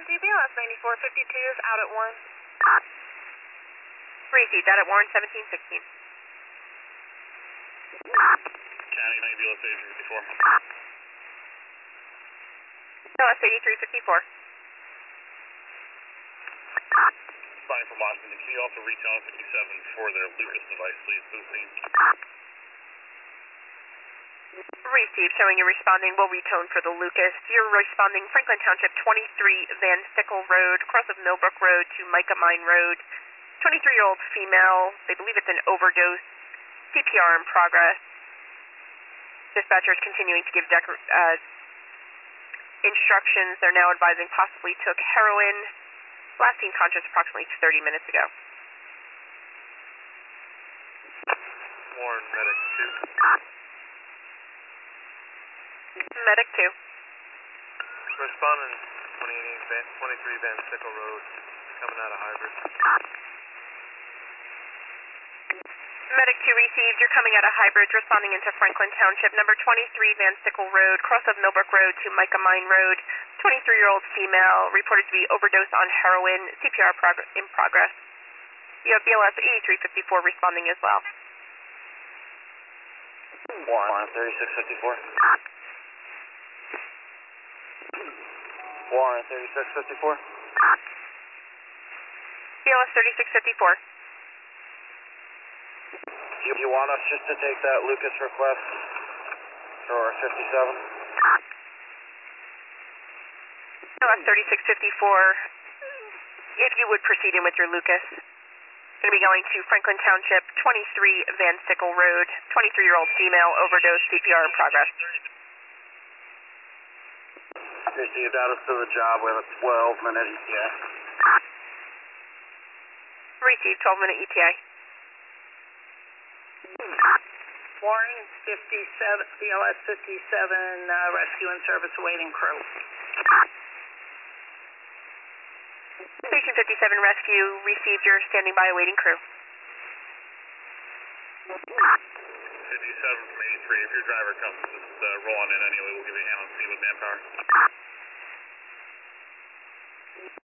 DBLS 9452 is out at Warren. Received, out at Warren 1716. County DBLS 8354. DBLS 8354. Responding from Washington, can you also reach on 57 for their Lucas device, please, to the scene? Received, showing you responding. We'll retone for the Lucas. You're responding Franklin Township 23 Van Sickle Road, cross of Millbrook Road to Micah Mine Road. 23-year-old female, they believe it's an overdose. CPR in progress. Dispatchers continuing to give instructions. They're now advising possibly took heroin. Last seen conscious approximately 30 minutes ago. Warren, medic 2. Medic 2. Responding 23 Van Sickle Road, coming out of Hybrid. Medic 2 received. You're coming out of Hybrid, responding into Franklin Township, number 23 Van Sickle Road, cross of Millbrook Road to Micah Mine Road. 23-year-old female, reported to be overdose on heroin. CPR in progress. You have BLS 8354 responding as well. Warren 3654. Warren 3654. BLS 3654. Do you want us just to take that Lucas request for 57? BLS 3654. If you would proceed in with your Lucas. Going to be going to Franklin Township, 23 Van Sickle Road. 23-year-old female, overdose, CPR in progress. Received out us to the job with a 12-minute ETA. Received 12-minute ETA. Warren 57, BLS 57, rescue and service awaiting crew. Station 57 rescue received. Your standing by awaiting crew. 57 from 83. If your driver comes, just roll on in anyway. We'll give you a hand on scene with manpower.